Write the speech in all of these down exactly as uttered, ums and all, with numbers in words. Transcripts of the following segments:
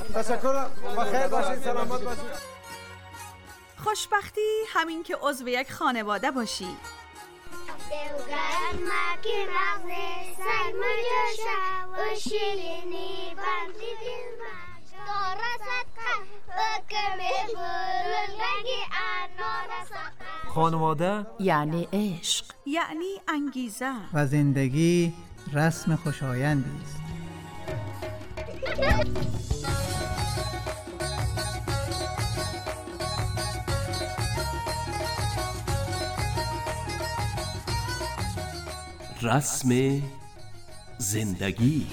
تشکر، بخیر باشید، سلامت باشید. خوشبختی همین که عضو یک خانواده باشی. دوگان مکی مغزه سرمایه شو و شیرینی بندی دل مجا دارست کن بکمی بلندگی انارست. خانواده یعنی عشق، یعنی انگیزه و زندگی رسم خوشایندی است. رسم زندگی.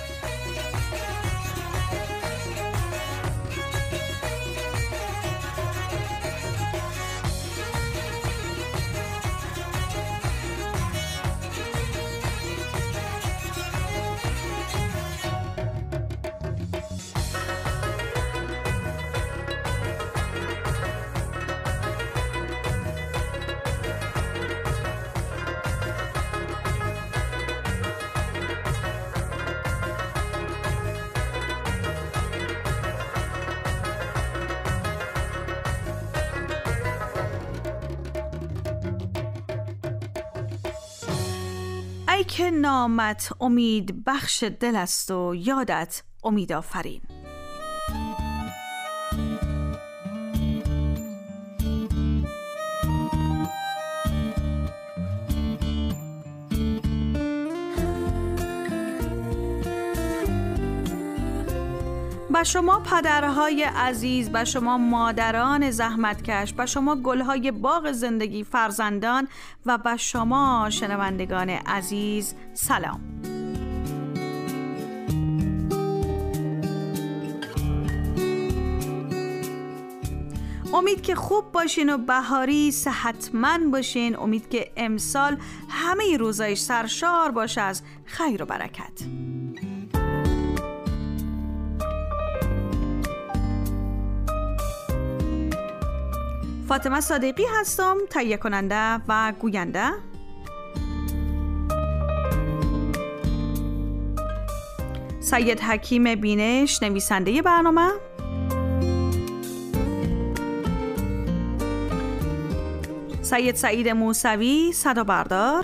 ای که نامت امید بخش دل است و یادت امید آفرین. به شما پدرهای عزیز، به شما مادران زحمتکش، به شما گلهای باغ زندگی فرزندان و به شما شنوندگان عزیز سلام. امید که خوب باشین و بهاری صحتمند باشین. امید که امسال همه روزایش سرشار باشه از خیر و برکت. فاطمه صادقی هستم، تهیه کننده و گوینده. سید حکیم بینش نویسنده برنامه. سید سعید موسوی صدا بردار.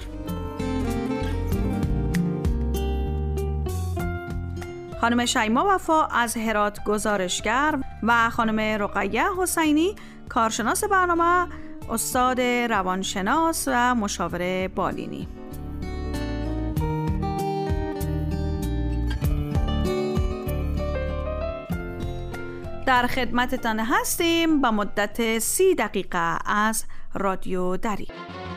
خانم شیما وفا از هرات گزارشگر و خانم رقیه حسینی کارشناس برنامه، استاد روانشناس و مشاور بالینی. در خدمتتان هستیم با مدت سی دقیقه از رادیو دری.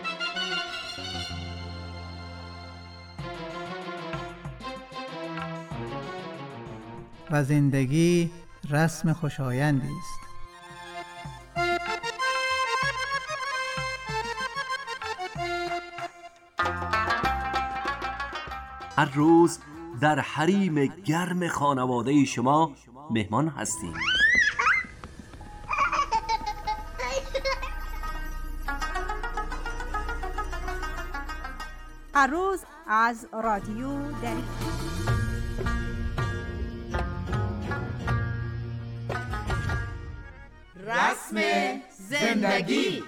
و زندگی رسم خوشایندی است. هر روز در حریم گرم خانواده شما مهمان هستیم. هر روز از رادیو دری. رسم زندگی.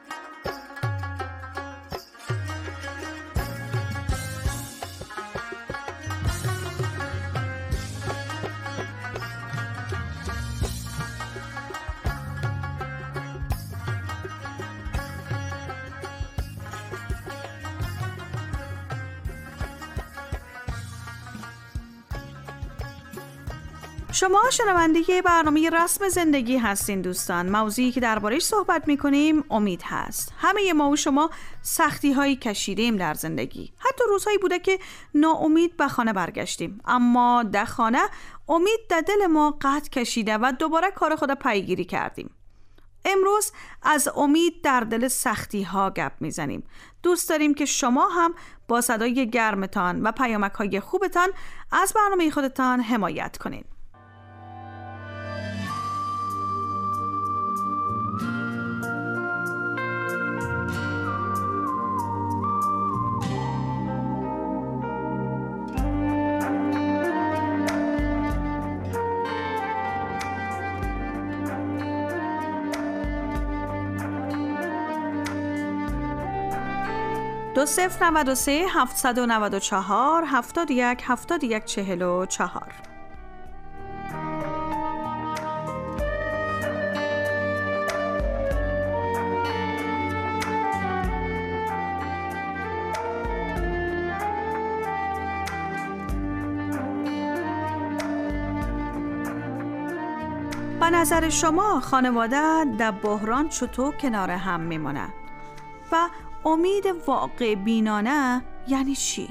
شما شنونده برنامه رسم زندگی هستین دوستان. موضوعی که درباره‌اش صحبت می‌کنیم امید هست. همه ما و شما سختی هایی کشیدیم در زندگی. حتی روزهایی بوده که ناامید به خانه برگشتیم، اما در خانه امید در دل ما قد کشیده و دوباره کار خود پیگیری کردیم. امروز از امید در دل سختی ها گپ میزنیم. دوست داریم که شما هم با صدای گرمتان و پیامک های خوبتان از برنامه خودتان حمایت کنین. دو صفر نود و سه هفتصد و نود و چهار هفتاد و یک هفتاد و یک چهل و چهار. به نظر شما خانواده در بحران چطور کنار هم میمونه؟ و امید واقع بینانه یعنی چی؟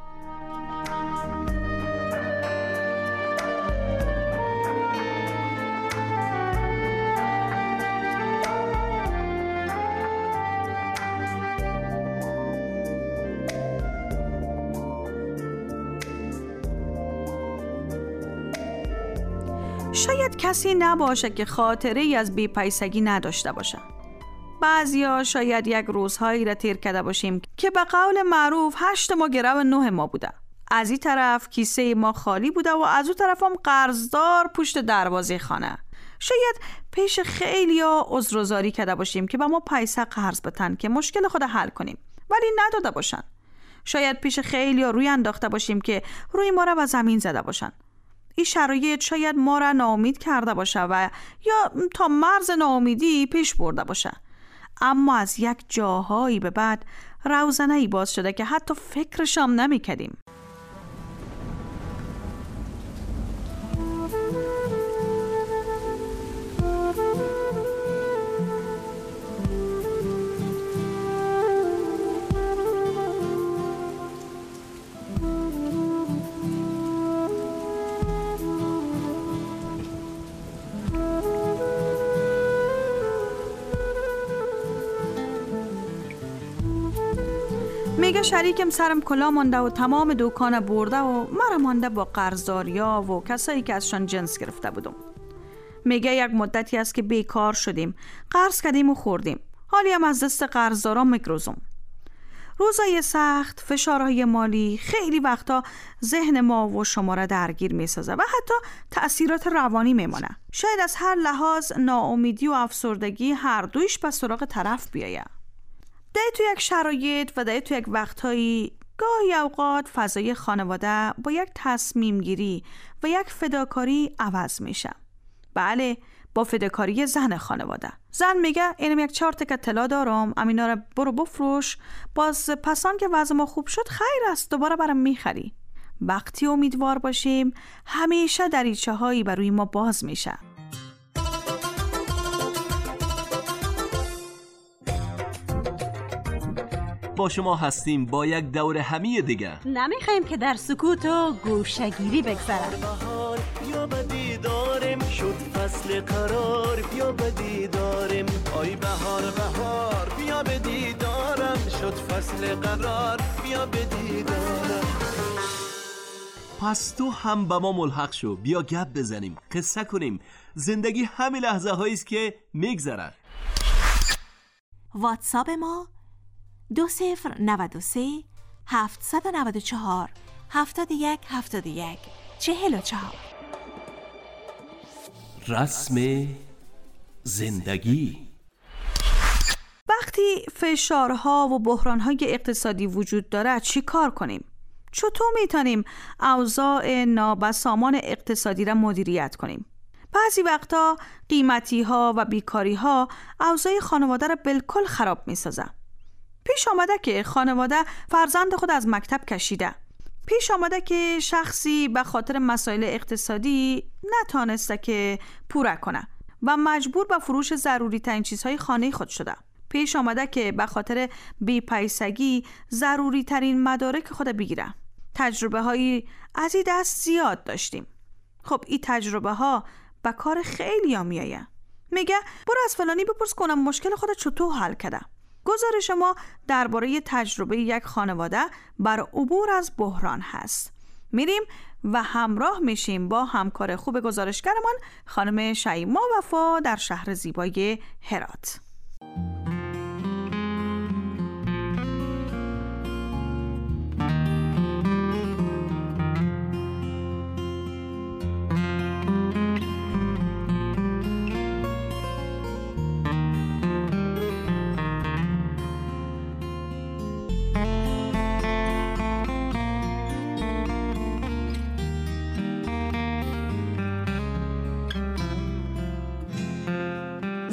شاید کسی نباشه که خاطره ای از بی‌پیسگی نداشته باشه. بعضیا شاید یک روزهایی را تیر کرده باشیم که به قول معروف هشت ما گرو نه ما بوده. از این طرف کیسه ما خالی بوده و از اون طرف هم قرضدار پشت دروازه خانه. شاید پیش خیلیا عذرگزاری کرده باشیم که به ما پیسه قرض بدن که مشکل خود حل کنیم، ولی نداده باشن. شاید پیش خیلیا روی انداخته باشیم که روی ما را به زمین زده باشن. این شرایط شاید ما را ناامید کرده باشه و یا تا مرز ناامیدی پیش برده باشه. اما از یک جاهایی به بعد روزنه‌ای باز شده که حتی فکرشام نمی کردیم. میگه شریکم سرم کلا مانده و تمام دکان برده و مرا مانده با قرضداریا و کسایی که ازشان جنس گرفته بودم. میگه یک مدتی است که بیکار شدیم، قرض کردیم و خوردیم، حالی هم از دست قرضدارا میگروزم. روزای سخت، فشارهای مالی خیلی وقتا ذهن ما و شما را درگیر میسازه و حتی تأثیرات روانی میمانه. شاید از هر لحاظ ناامیدی و افسردگی هر دویش به سراغ طرف بیایه. ده تو یک شرایط و ده تو یک وقتهایی گاهی اوقات فضای خانواده با یک تصمیم گیری و یک فداکاری عوض میشه. بله، با فداکاری زن خانواده. زن میگه اینم یک چهار تکه طلا دارم، امینا رو برو بفروش، باز پسان که وضع ما خوب شد خیر است دوباره برام میخری. وقتی امیدوار باشیم همیشه دریچه هایی بر روی ما باز میشه. با شما هستیم با یک دور همی دیگه. نمیخوایم که در سکوت و گوشگیری بگذره. بهار بیا به دیدارم، شد فصل قرار بیا به دیدارم. آی بهار بهار بیا به دیدارم، شد فصل قرار بیا به دیدارم. پس تو هم با ما ملحق شو، بیا گپ بزنیم، قصه کنیم. زندگی همین لحظه هاییست که میگذره. واتساپ ما دو صفر نود و سه هفتصد و نود و چهار هفتاد و یک هفتاد و یک چهل و چهار. رسم زندگی. وقتی فشارها و بحرانهای اقتصادی وجود داره چی کار کنیم؟ چطور میتونیم اوضاع نابسامان اقتصادی را مدیریت کنیم؟ بعضی وقتا قیمتی ها و بیکاری ها اوضاع خانواده را بالکل خراب میسازه. پیش آمده که خانواده فرزند خود از مکتب کشیده. پیش آمده که شخصی به خاطر مسائل اقتصادی نتانسته که پوره کنه و مجبور به فروش ضروری ترین چیزهای خانه خود شده. پیش آمده که به خاطر بی‌پیسگی ضروری ترین مدارک خود بگیره. تجربه هایی از این دست زیاد داشتیم. خب این تجربه ها به کار خیلی ها میایه. میگه برو از فلانی بپرس کنم مشکل خود چطور حل کرده. گزارش ما درباره تجربه یک خانواده بر عبور از بحران هست. میریم و همراه میشیم با همکار خوب گزارشگرمان خانم شیما وفا در شهر زیبای هرات.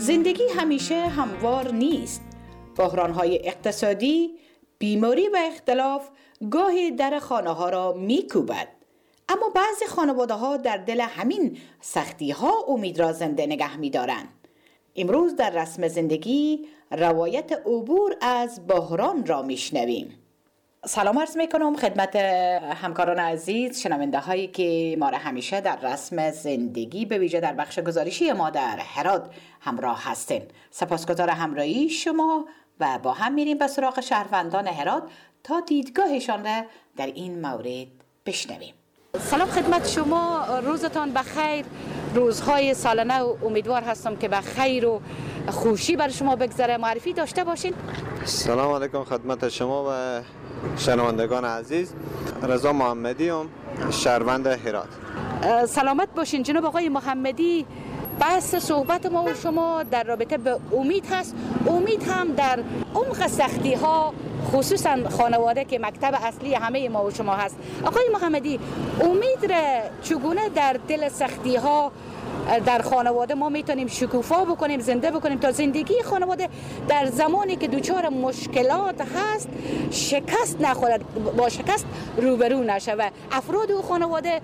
زندگی همیشه هموار نیست. بحران‌های اقتصادی، بیماری و اختلاف گاهی در خانه‌ها را می‌کوبد. اما بعضی خانواده‌ها در دل همین سختی‌ها امید را زنده نگه می‌دارند. امروز در رسم زندگی روایت عبور از بحران را میشنویم. سلام عرض میکنم خدمت همکاران عزیز، شنونده هایی که ما را همیشه در رسم زندگی به ویژه در بخش گزارشی ما در هرات همراه هستین. سپاسگزار همراهی شما و با هم میریم به سراغ شهروندان هرات تا دیدگاهشان را در این مورد بشنویم. سلام خدمت شما، روزتان بخیر. روزهای سالانه و امیدوار هستم که به خیر و خوشی بر شما بگذره. معرفی داشته باشین. سلام علیکم خدمت شما و شنوندگان عزیز. رضا محمدی ام، شهروند هرات. سلامت باشین جناب آقای محمدی. بحث صحبت ما و شما در رابطه به امید هست. امید هم در عمق سختی ها، خصوصا خانواده که مکتب اصلی همه ما و شما هست. آقای محمدی، امید را چگونه در دل سختی ها در خانواده ما میتونیم شکوفا بکنیم، زنده بکنیم تا زندگی خانواده در زمانی که دوچار مشکلات هست شکست نخورد، با شکست روبرو نشه و افراد و خانواده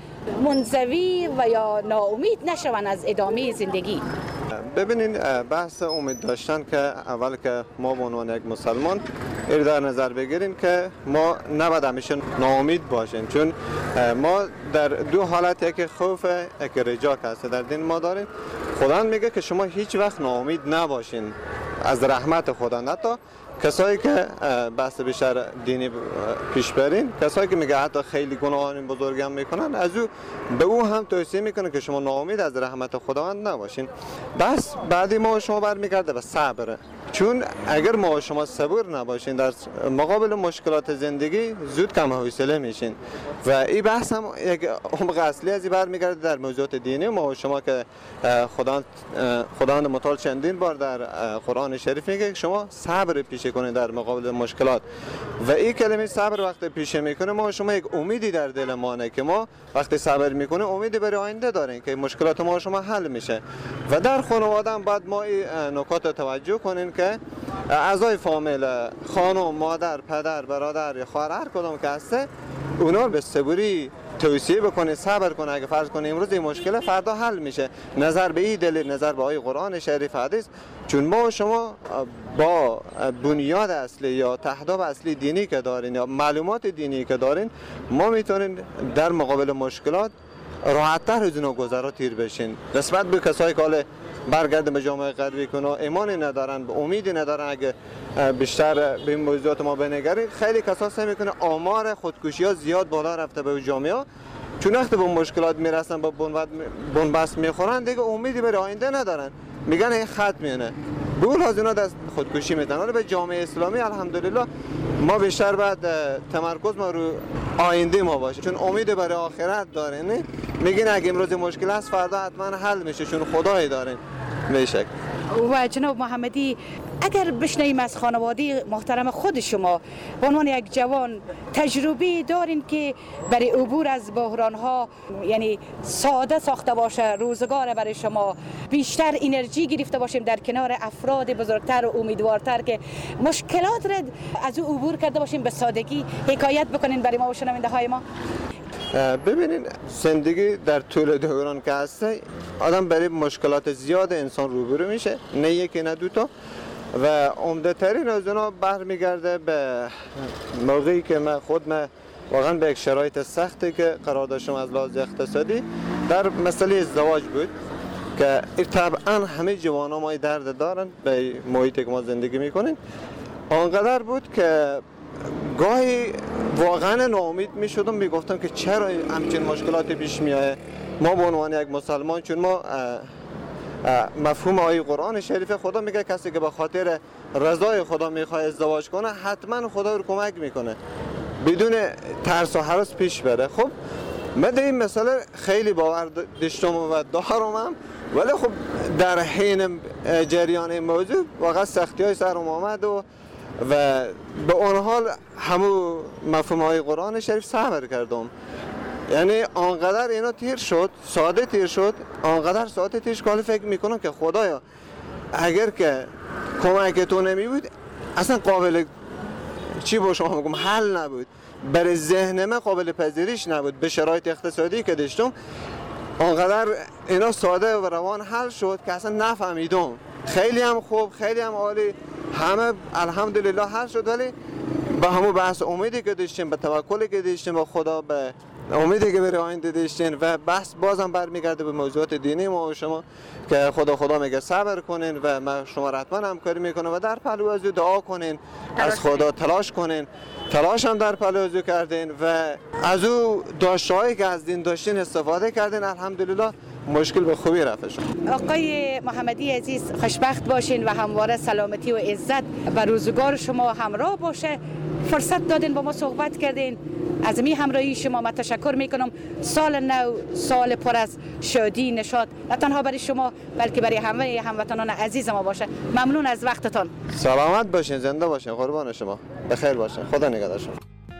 منزوی و یا ناامید نشون از ادامه زندگی. ببینین، بحث امید داشتن که اول که ما به عنوان یک مسلمان این در نظر بگیریم که ما نباید همیشه ناامید باشیم، چون ما در دو حالت، یک خوف یک رجا که هست در دین ما داریم. خدا میگه که شما هیچ وقت ناامید نباشین از رحمت خدا. حتی کسایی که بحث بیشتر دینی پیش برین، کسایی که میگه حتی خیلی گناهان بزرگ هم میکنن، از او به او هم توصیه میکنه که شما ناامید از رحمت خداوند نباشین. بس بعدی ما و شما برمیگرده به صبر، چون اگر ما و شما صبور نباشین در مقابل مشکلات زندگی زود کم حوصله میشین و این بحث هم یک عمق اصلی از این برمیگرده در موضوعات دینی ما و شما که خداوند خداوند متعال چندین بار در قرآن شریف میگه که شما صبر پیشه کنید در مقابل مشکلات و این کلمه صبر وقتی پیشه میکنه ما و شما یک امیدی در دل مانه که ما وقتی صبر میکنه امیدی برای آینده داریم که مشکلات ما و شما حل میشه. و در خانواده هم بعد ما این نکات توجه کنین که اعضای فامیل، خانم، مادر، پدر، برادر یا خواهر هر کدام که هسته، اونا به صبوری توصیه بکنه، صبر کنه. اگه فرض کنه امروز این مشکل فردا حل میشه، نظر به این دلیل، نظر به آیه قرآن شریف حدیث، چون ما و شما با بنیاد اصلی یا تهداب اصلی دینی که دارین یا معلومات دینی که دارین، ما میتونیم در مقابل مشکلات راحت‌تر از اونا گذرا تیر بشین. نسبت به کسایی که حالا برگرده به جامعه غربی کنه ایمانی ندارن، به امیدی ندارن، اگه بیشتر به این موضوعات ما بنگریم، خیلی کسا سعی میکنه آمار خودکشی ها زیاد بالا رفته به جامعه ها، چون وقتی به مشکلات میرسن با بنبست میخورن دیگه امیدی به آینده ندارن، میگن این خط میونه بول از اینا دست خودکشی میتن. حالا به جامعه اسلامی الحمدلله ما بیشتر بعد تمرکز ما رو آینده ما باشه، چون امید برای آخرت دارین. میگین اگه امروز مشکل است فردا حتما حل میشه، چون خدای دارین. به شکل و جناب محمدی، اگر بشنویم از خانواده محترم خود شما به عنوان یک جوان، تجربه دارین که برای عبور از بحران ها یعنی ساده ساخته باشه روزگار برای شما، بیشتر انرژی گرفته باشیم در کنار افراد بزرگتر و امیدوارتر که مشکلات را از او عبور کرده باشیم، به سادگی حکایت بکنین برای ما و شنونده های ما؟ ببینین، زندگی در طول دوران که هسته آدم برای مشکلات زیاد انسان روبرو میشه، نه یکی نه دوتا، و عمده ترین از اونا برمیگرده به موقعی که من خود من واقعا به یک شرایط سختی که قرار داشتم از لحاظ اقتصادی در مسئله ازدواج بود که طبعا همه جوانا ما درد دارن به محیطی که ما زندگی میکنیم. آنقدر بود که گاهی واقعا ناامید می شدم، می گفتم که چرا همچین مشکلاتی پیش میاد. ما به عنوان یک مسلمان، چون ما مفهوم آیه قرآن شریف خدا میگه کسی که به خاطر رضای خدا میخواد ازدواج کنه حتما خدا رو کمک میکنه بدون ترس و هراس پیش بره. خب من در این مسئله خیلی باور داشتم و دارم هم، ولی خب در حین جریان این موضوع واقعا سختی های سرم آمد و و به اون حال همو مفهوم های قرآن شریف صبر کردم. یعنی آنقدر اینا تیر شد، ساده تیر شد، آنقدر ساده تیر شد که فکر میکنم که خدایا اگر که کمک تو نمی بود اصلا قابل چی با شما میگم حل نبود، برای ذهن من قابل پذیریش نبود. به شرایط اقتصادی که داشتم اونقدر اینا ساده و روان حل شد که اصلا نفهمیدم. خیلی هم خوب، خیلی هم عالی، همه الحمدلله حل شد. ولی با همون بحث امیدی که داشتیم، به توکلی که داشتیم به خدا، به امیدی که برای آینده داشتین و بحث بازم برمیگرده به موضوعات دینی ما و شما که خدا خدا میگه صبر کنین و ما شما را حتما همکاری میکنه و در پلو از دعا کنین، از خدا تلاش کنین. تلاش هم در پلو از کردین و از او داشتهایی که از دین داشتین استفاده کردین. الحمدلله مشکل به خوبی رفت شد. آقای محمدی عزیز خوشبخت باشین و همواره سلامتی و عزت به روزگار شما همراه باشه. فرصت دادین با ما صحبت کردین، از می همراهی شما من تشکر میکنم. سال نو سال پر از شادی، نشاط، نه تنها برای شما بلکه برای همه هموطنان عزیز ما باشه. ممنون از وقتتان. سلامت باشین، زنده باشین، قربان شما، بخیر باشین، خدا نگهدار شما.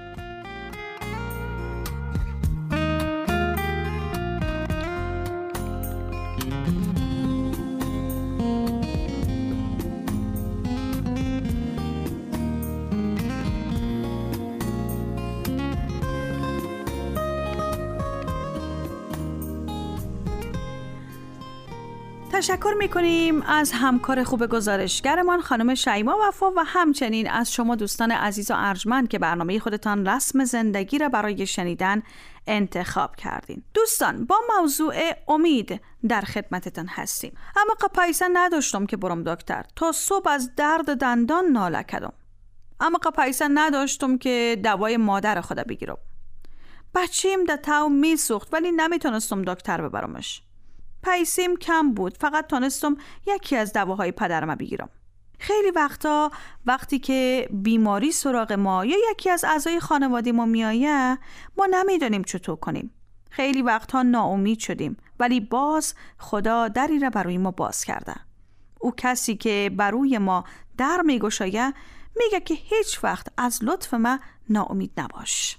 تشکر میکنیم از همکار خوب گزارشگرمان خانم شیما وفا و همچنین از شما دوستان عزیز و ارجمند که برنامه خودتان رسم زندگی را برای شنیدن انتخاب کردین. دوستان با موضوع امید در خدمتتان هستیم. اما قپایسا نداشتم که برم دکتر، تا صبح از درد دندان ناله کردم. اما قپایسا نداشتم که دوای مادر خدا بگیرم. بچیم در تاو می سوخت ولی نمیتونستم دکتر ببرمش. پیسیم کم بود، فقط تونستم یکی از دواهای پدرم بگیرم. خیلی وقتا وقتی که بیماری سراغ ما یا یکی از اعضای خانواده ما میایه ما نمیدونیم چطور کنیم. خیلی وقتا ناامید شدیم ولی باز خدا دری را برای ما باز کرده. او کسی که برای ما در میگشایه میگه که هیچ وقت از لطف ما ناامید نباش.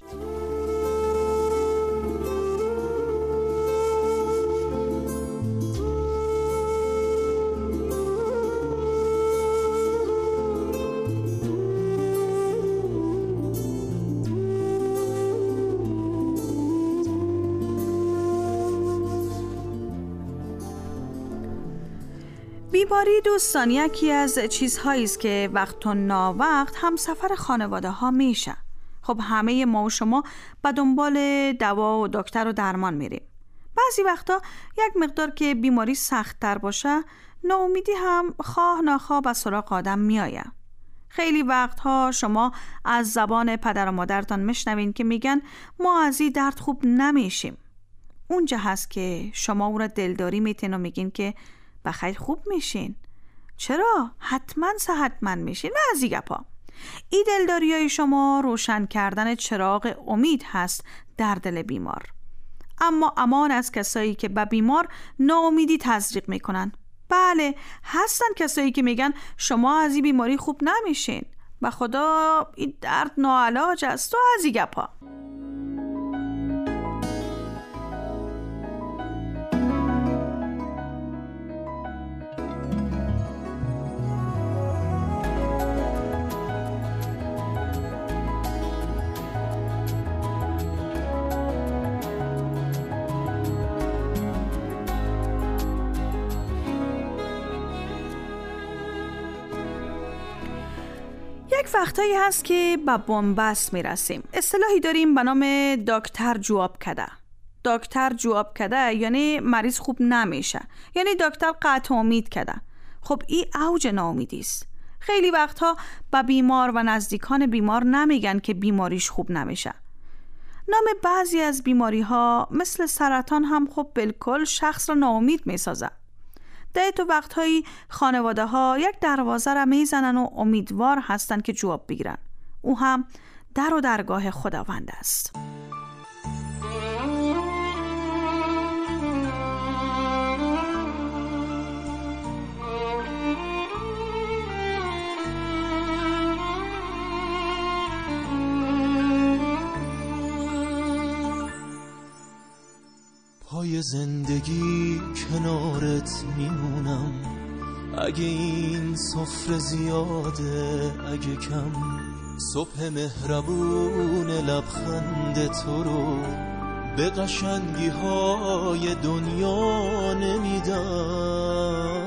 بیماری دوستان یکی از چیزهایی است که وقت و ناوقت هم سفر خانواده ها میشه. خب همه ما و شما به دنبال دوا و دکتر و درمان میریم. بعضی وقتا یک مقدار که بیماری سخت تر باشه ناامیدی هم خواه ناخواه به سراغ آدم میایه. خیلی وقتها شما از زبان پدر و مادرتان میشنوین که میگن ما از این درد خوب نمیشیم. اونجا هست که شما او را دلداری میتین و میگین که بخیر خوب میشین. چرا؟ حتما صحتمند میشین و از این گپا. این دلداری های شما روشن کردن چراغ امید هست در دل بیمار. اما امان از کسایی که به بیمار ناامیدی تزریق میکنن. بله هستن کسایی که میگن شما از این بیماری خوب نمیشین و خدا این درد ناعلاج است و از این گپا. یک وقتایی هست که به بن‌بست میرسیم. اصطلاحی داریم به نام دکتر جواب کده. دکتر جواب کده یعنی مریض خوب نمیشه، یعنی دکتر قطع امید کده. خب این اوج ناامیدی است. خیلی وقتها به بیمار و نزدیکان بیمار نمیگن که بیماریش خوب نمیشه. نام بعضی از بیماری ها مثل سرطان هم خب بالکل شخص را ناامید میسازه. در تو وقتهایی خانواده ها یک دروازه را میزنن و امیدوار هستن که جواب بگیرن. او هم در و درگاه خداوند است. پای زندگی کنارت میمونم، اگه این سفره زیاده اگه کم، صبح مهربون لبخند تو رو به قشنگی های دنیا نمیدم.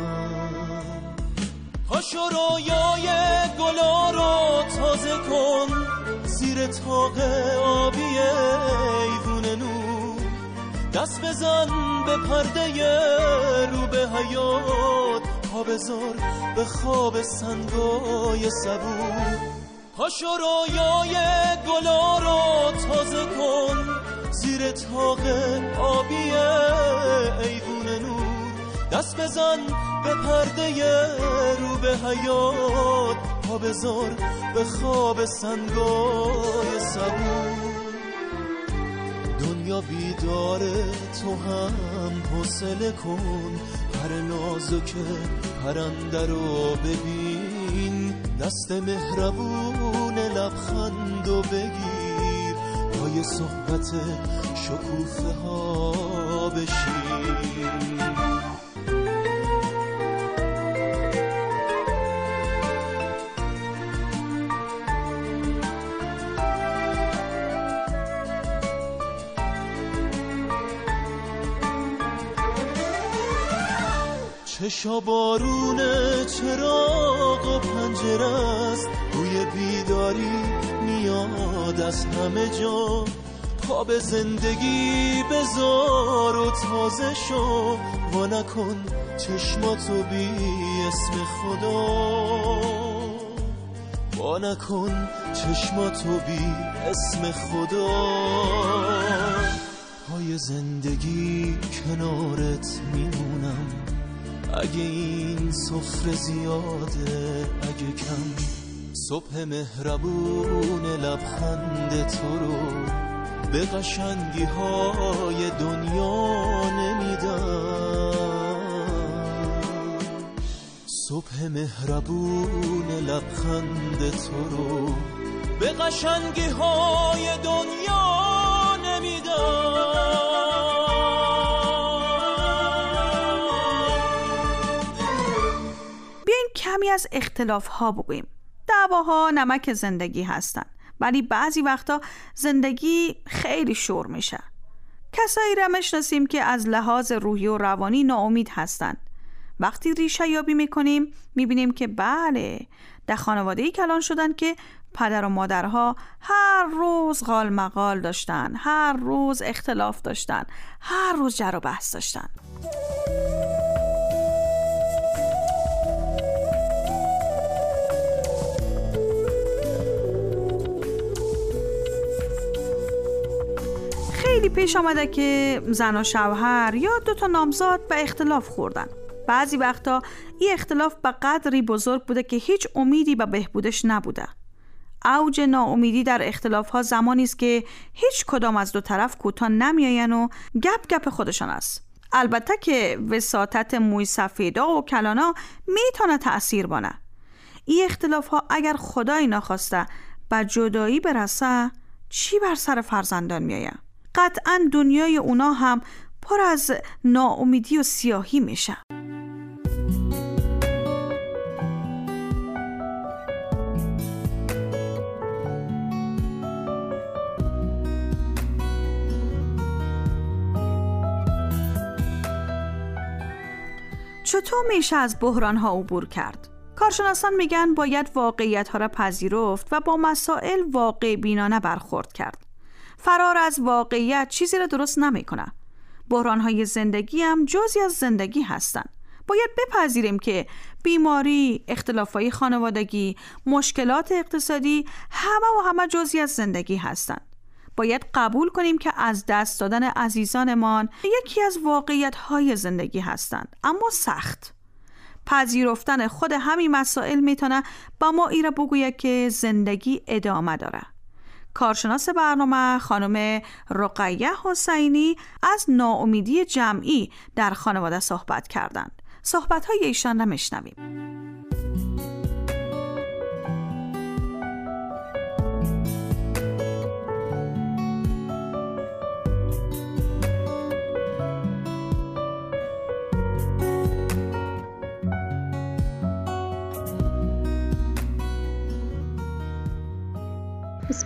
پاشو رویای گلا رو تازه کن، زیر طاق آبی ایوون نور دست بزن به پرده رو به حیات، پا بذار به خواب سنگای صبور. پاشو رویای گلا رو تازه کن، زیر طاق آبی ایوون نور دست بزن به پرده رو به حیات، پا بذار به خواب سنگای صبور. دنیا بیداره تو هم حوصله کن، پر نازک پرنده رو ببین، دست مهربون لبخندو بگیر، پای صحبت شکوفه ها بشین. چشا بارونه چراغ و پنجره است، بوی بیداری میاد از همه جا، پا به زندگی بذار و تازه شو، وا نکن چشماتو بی اسم خدا، وا نکن چشماتو بی اسم خدا. پای زندگی کنارت میمونم، اگه این سفره زیاده اگه کم، صبح مهربون لبخند تو رو به قشنگی های دنیا نمیدم. صبح مهربون لبخند تو رو به قشنگی های دنیا نمیدم. کمی از اختلاف ها بگوییم. دعواها نمک زندگی هستن، ولی بعضی وقتا زندگی خیلی شور میشه. کسایی را میشناسیم که از لحاظ روحی و روانی ناامید هستن. وقتی ریشه یابی میکنیم میبینیم که بله، در خانواده‌ای کلان شدن که پدر و مادرها هر روز غال مغال داشتن، هر روز اختلاف داشتن، هر روز جر و بحث داشتن. خیلی پیش آمده که زن و شوهر یا دو تا نامزاد به اختلاف خوردن. بعضی وقتا این اختلاف به قدری بزرگ بوده که هیچ امیدی به بهبودش نبوده. اوج ناامیدی در اختلاف ها زمانی است که هیچ کدام از دو طرف کوتاه نمیاین و گپ گپ خودشان است. البته که وساطت موی سفیدا و کلانا میتونه تأثیر بانه. این اختلاف ها اگر خدای نخواسته به جدایی برسه، چی بر سر فرزندان میایه؟ قطعاً دنیای اونا هم پر از ناامیدی و سیاهی میشه. چطور میشه از بحران ها عبور کرد؟ کارشناسان میگن باید واقعیت ها را پذیرفت و با مسائل واقع بینانه برخورد کرد. فرار از واقعیت چیزی را درست نمیکنه. بحران های زندگی هم جزئی از زندگی هستن. باید بپذیریم که بیماری، اختلافات خانوادگی، مشکلات اقتصادی همه و همه جزئی از زندگی هستن. باید قبول کنیم که از دست دادن عزیزانمان یکی از واقعیت‌های زندگی هستند، اما سخت. پذیرفتن خود همین مسائل میتونه با ما ایره بگوید که زندگی ادامه داره. کارشناس برنامه خانم رقیه حسینی از ناامیدی جمعی در خانواده صحبت کردند. صحبت‌های ایشان را میشنویم.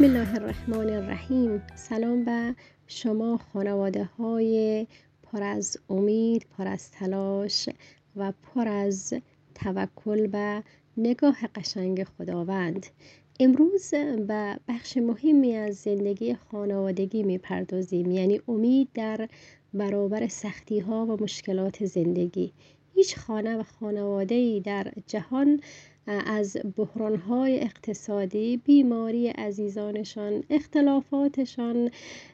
بسم الله الرحمن الرحیم. سلام به شما خانواده های پر از امید، پر از تلاش و پر از توکل به نگاه قشنگ خداوند. امروز به بخش مهمی از زندگی خانوادگی میپردازیم، یعنی امید در برابر سختی ها و مشکلات زندگی. هیچ خانه و خانواده‌ای در جهان از بحران‌های اقتصادی، بیماری عزیزانشان، اختلافاتشان،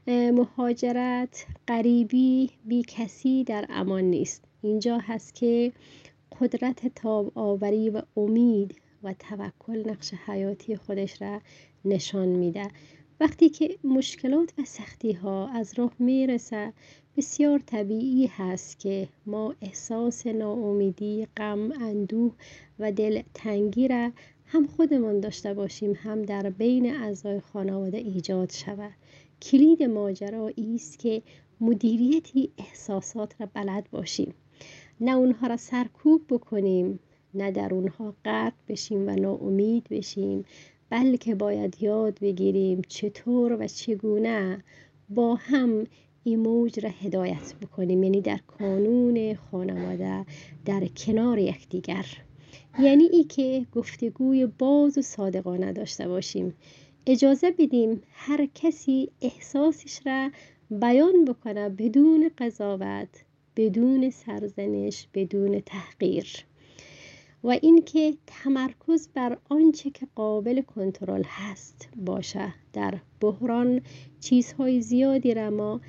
مهاجرت، غریبی، بی کسی در امان نیست. اینجا هست که قدرت تاب آوری و امید و توکل نقش حیاتی خودش را نشان میده. وقتی که مشکلات و سختی ها از راه میرسه، بسیار طبیعی هست که ما احساس ناامیدی، غم، اندوه و دلتنگی را هم خودمان داشته باشیم، هم در بین اعضای خانواده ایجاد شود. کلید ماجرا ایست که مدیریتی احساسات را بلد باشیم، نه اونها را سرکوب بکنیم، نه در اونها غرق بشیم و ناامید بشیم، بلکه باید یاد بگیریم چطور و چگونه با هم این موج را هدایت بکنیم، یعنی در کانون خانواده در کنار یکدیگر. یعنی ای که گفتگوی باز و صادقانه داشته باشیم، اجازه بدیم هر کسی احساسش را بیان بکنه بدون قضاوت، بدون سرزنش، بدون تحقیر. و اینکه تمرکز بر آنچه که قابل کنترل هست باشه. در بحران چیزهای زیادی را ما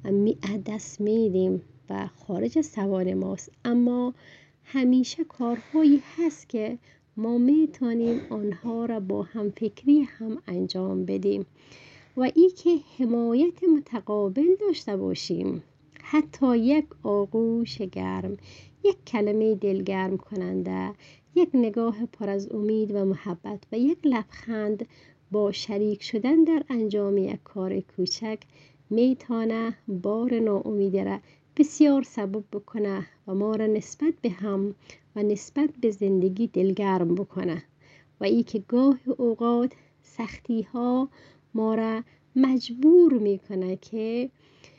دست میدیم و خارج از توان ماست، اما همیشه کارهایی هست که ما میتونیم آنها را با هم فکری هم انجام بدیم. و ای که حمایت متقابل داشته باشیم، حتی یک آغوش گرم، یک کلمه دلگرم کننده، یک نگاه پر از امید و محبت و یک لبخند با شریک شدن در انجام یک کار کوچک میتونه بار ناامیدی را بسیار سبب بکنه و ما را نسبت به هم و نسبت به زندگی دلگرم بکنه. و ای که گاه اوقات سختی ها ما را مجبور میکنه که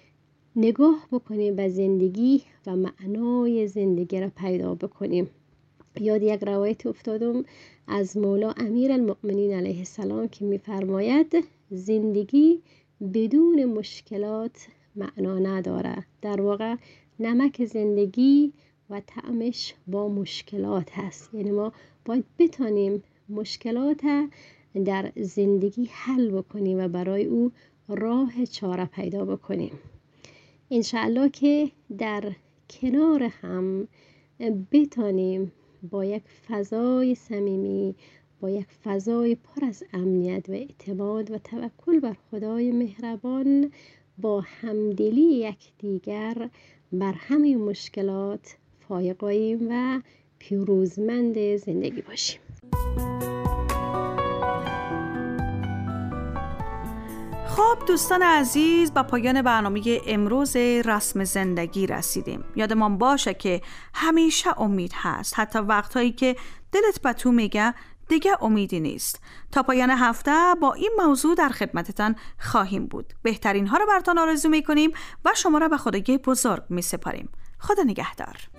نگاه بکنیم به زندگی و معنای زندگی را پیدا بکنیم. یاد یک روایت افتادم از مولا امیرالمؤمنین علیه السلام که میفرماید زندگی بدون مشکلات معنا نداره. در واقع نمک زندگی و طعمش با مشکلات هست، یعنی ما باید بتانیم مشکلات در زندگی حل بکنیم و برای او راه چاره پیدا بکنیم. انشاءالله که در کنار هم بتانیم با یک فضای صمیمی، با یک فضای پر از امنیت و اعتماد و توکل بر خدای مهربان، با همدلی یکدیگر بر همه مشکلات فایق‌آییم و پیروزمند زندگی باشیم. خب دوستان عزیز، با پایان برنامه امروز رسم زندگی رسیدیم. یادمان باشه که همیشه امید هست، حتی وقتهایی که دلت به تو میگه دیگه امیدی نیست. تا پایان هفته با این موضوع در خدمتتان خواهیم بود. بهترین ها رو براتون آرزو میکنیم و شما را به خدای بزرگ میسپاریم. خدا نگهدار.